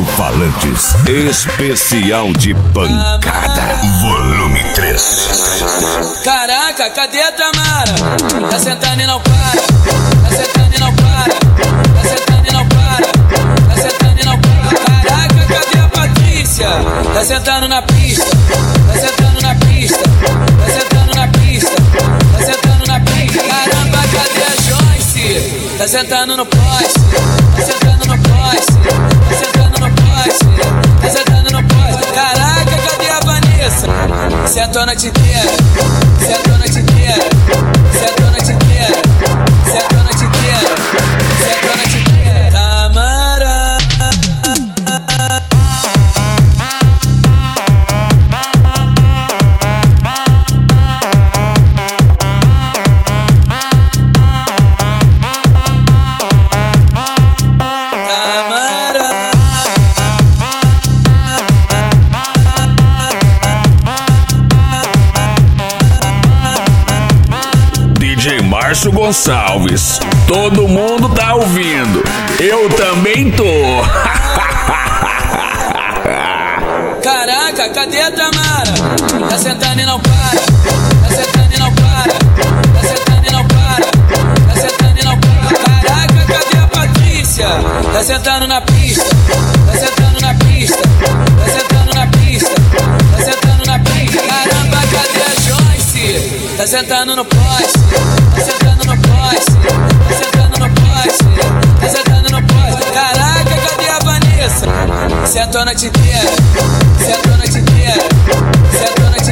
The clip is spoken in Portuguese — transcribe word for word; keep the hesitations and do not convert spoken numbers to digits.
alto-falantes. Especial de pancada. Volume três. Caraca, cadê a Tamara? Tá sentando e não para. Tá sentando e não para. Tá sentando e não para. Tá sentando e não para. Caraca, cadê a Patrícia? Tá sentando na pista. Tá sentando na pista. Tá sentando na pista. Tá sentando na pista. Caramba, cadê a Joyce? Tá sentando no poste. Tá sentando no poste. Tá sentando no poste. Tá sentando no poste. Caraca, cadê a Vanessa? Sentou a noite inteira. Sentou a noite inteira. Sentou a noite inteira. Sentou a noite inteira. Sentou a noite inteira. Tamara. D J Márcio Gonçalves, todo mundo tá ouvindo, eu também tô. Caraca, cadê a Tamara? Tá sentando e não para. Tá sentando e não para. Tá sentando e não para. Tá sentando e não para. Caraca, cadê a Patrícia? Tá sentando na pista. Tá sentando na pista. Tá sentando na pista. Tá sentando na pista. Caramba, cadê a Joyce? Tá sentando no poste. Tá sentando no poste. Tá sentando no poste. Tá sentando no poste. Caraca, cadê a Vanessa? Sentou a noite inteira. Sentou a noite inteira. Sentou a noite inteira.